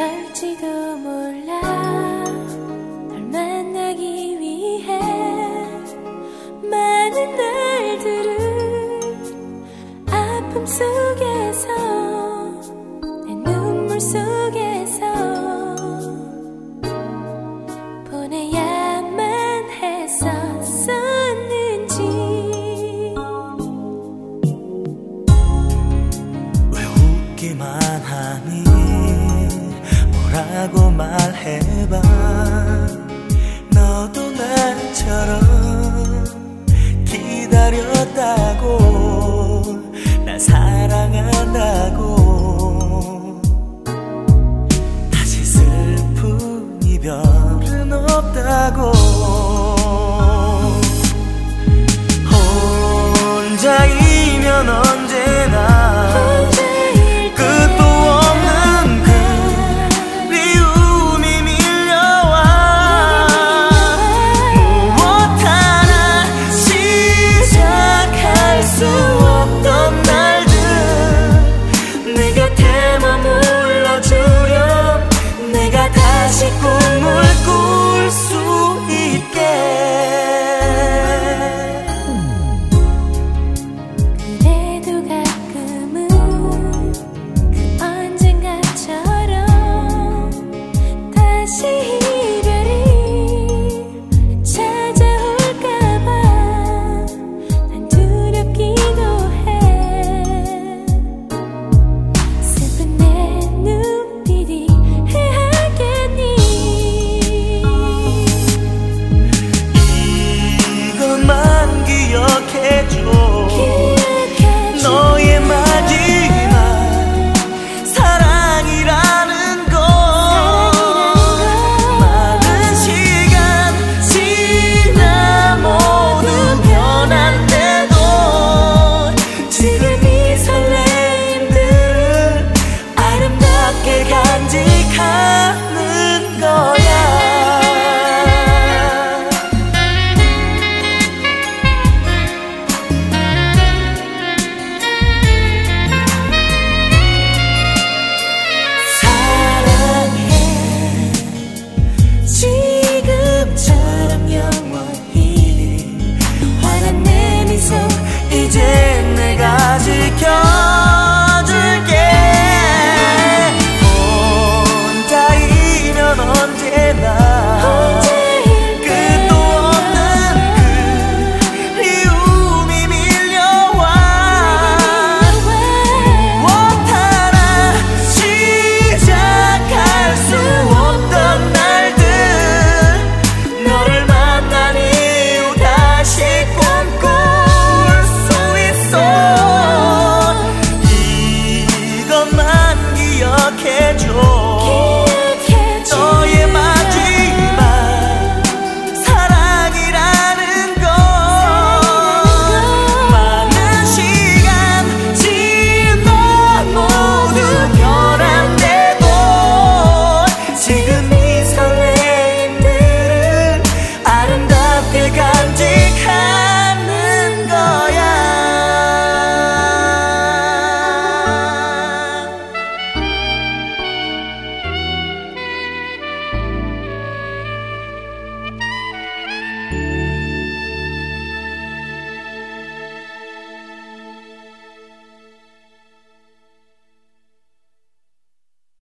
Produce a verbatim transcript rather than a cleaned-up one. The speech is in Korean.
그럴지도 몰라. 널 만나기 위해 많은 날들을 아픔 속에서 내 눈물 속에서 보내야만 했었었는지. 왜 웃기만 하니 뭐라고 말해봐. 너도 나처럼 기다렸다고 날 사랑한다고 다시 슬픈 이별은 없다고. 혼자이면 언제나 끝도 없는 그리움이 밀려와. 무엇 하나 시작할 수 없던 날들 내 곁에 머물러주렴. 내가 다시 꿈을 꿀 수 있게. 그래도 가끔은 그 언젠가처럼 다시 이별이 찾아올까봐 난 두렵기도 해. 슬픈 내 눈빛이 해하겠니. 이것만 기억해줘. 기억해줘. 너의 마지막 사랑이라는 걸. 많은 시간 지나 모두 변한데도 지금 이 설레임들을 아름답게 간직하는 거야. 사랑해 지금처럼 영원히 환한 내 미소 이제 내가 지켜줄게. 혼자이면 언제나 끝도 없는 그리움이 밀려와. 무엇 하나 시작할 수 없던 날들 너를 만난 이후 다시 꿈꿀 수 있어. 이것만 기억해줘.